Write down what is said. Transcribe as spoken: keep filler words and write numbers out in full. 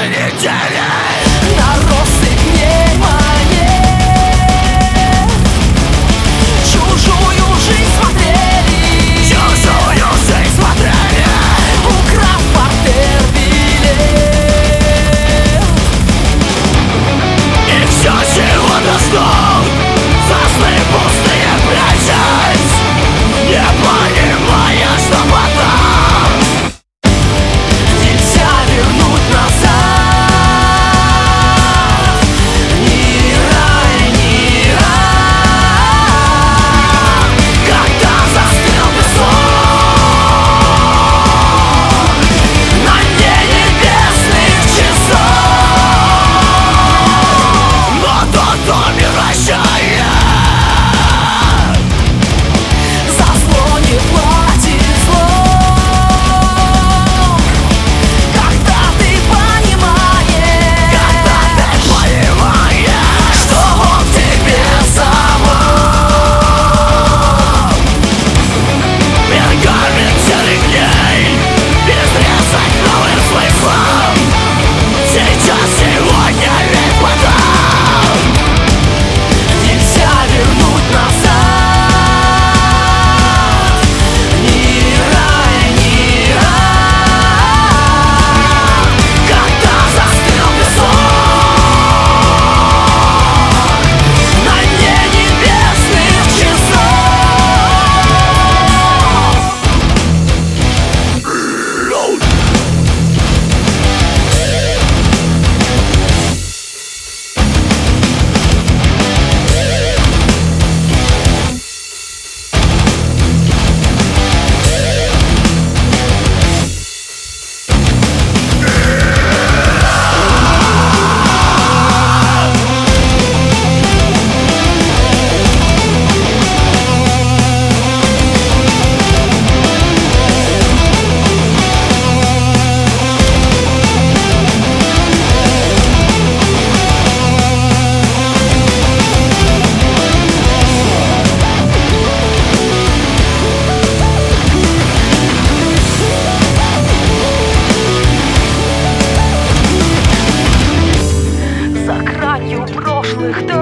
целой недели. На россыпь дней моей чужую жизнь смотрели, Чужую жизнь смотрели, украв портер билет. и все, чего ждут, за сны пустые прячась, не понимая, что потом Нельзя вернуть назад ни рай, ни рай. когда застыл песок на дне небесных часов, но тот, кто мирощает, За зло не платит злом. Когда ты понимаешь, когда ты понимаешь, что он тебе самом. пергамент серых дней, изрезать новым смыслом. Сейчас, сегодня, ведь потом Нельзя вернуть назад ни рай, ни рай. когда застыл песок На дне небесных часов. За гранью прошлых